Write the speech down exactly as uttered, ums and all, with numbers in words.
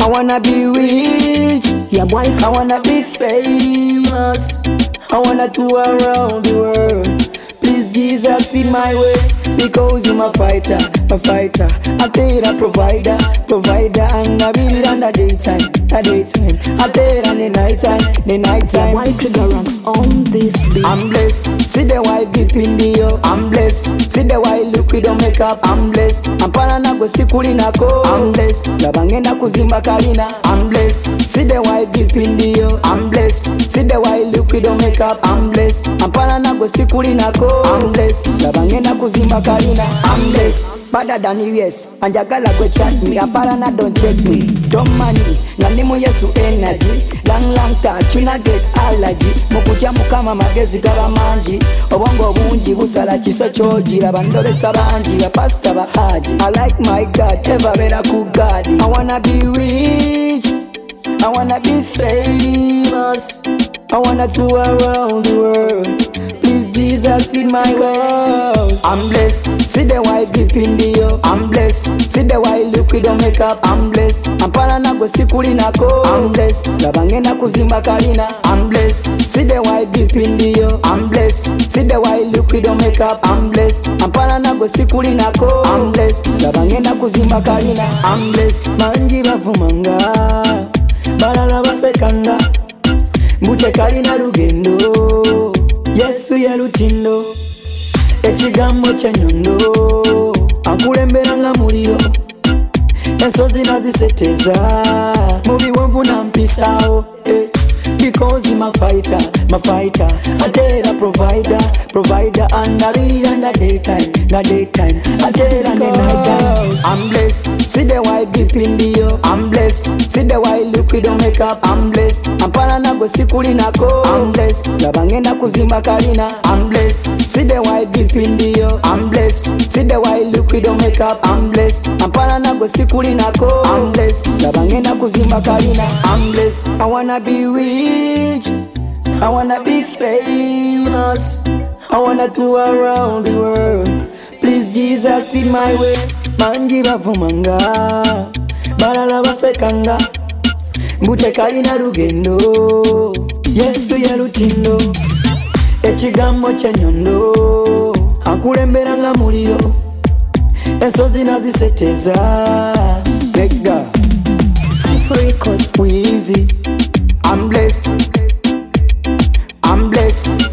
I wanna be rich, Yeah, boy. I wanna be famous, I wanna tour around the world. Please Jesus be my way, because you're my fighter, my fighter. I pay the provider, provider, and I beat it on the daytime, the daytime. I pay it on the nighttime, the Yeah, nighttime. boy. Trigger ranks on this beat. I'm blessed, see the white dip in the yo. I'm blessed, see the white liquid on makeup. I'm blessed, ampana na go sikuli nako. I'm blessed, labangenda kuzimba kalina. I'm blessed, see the white dip in the yo. I'm blessed, see the white liquid on makeup. I'm blessed, ampana na go sikuli nako. I'm blessed, labangenda kuzimba kalina. I'm blessed, better than the yes. Anjagala go chat me, ampana na don't check me. Don't money, nanimu yesu energy. Lang lang touch, you not get allergy. Mukuja mukama magezi gaba manji. Obongo bunji busala chiso choji. Labandole sabanji, la pasta ba haji. I like my God, ever better cook God. I wanna be rich, I wanna be famous, I wanna tour around the world. Please Jesus be my way. I'm blessed, see the white dip in the yo. I'm blessed, see the white liquid on makeup. I'm blessed, ampana na go sikuli nako. I'm blessed, labangenda kuzimba kalina. I'm blessed, see the white dip in the yo. I'm blessed, see the white liquid on makeup. I'm blessed, ampana na go sikuli nako. I'm blessed, labangenda kuzimba kalina. I'm blessed, manji bavumanga, balala basekanga, mbute kalina lugendo. Yesu ye lutindo, ekigambo kyenyondo, ankulembera nga muliro, ensozi naziseteza, mu biwonvu nampisaawo, eh. Because he's my fighter, my fighter. I tell a provider, provider, and I read it on the daytime, the daytime. I tell on the nighttime. I'm blessed, see the white dip in the yo. I'm blessed, see the white liquid on makeup. I'm blessed, ampana na go sikuli nako. I'm blessed, labangenda kuzimba kalina. I'm blessed, see the white dip in the yo. I'm blessed, see the white liquid on makeup. I'm blessed, ampana na go sikuli nako. I'm blessed, labangenda kuzimba kalina. I'm blessed, I wanna be rich, I wanna be famous, I wanna tour around the world. Please Jesus be my way. Manji bavumanga, balala basekanga, mbute kalina lugendo. Yesu ye lutindo, ekigambo kyenyondo, ankulembera nga muliro, ensozi naziseteza. Bega Sifu Records. Weezy, I'm blessed, I'm blessed.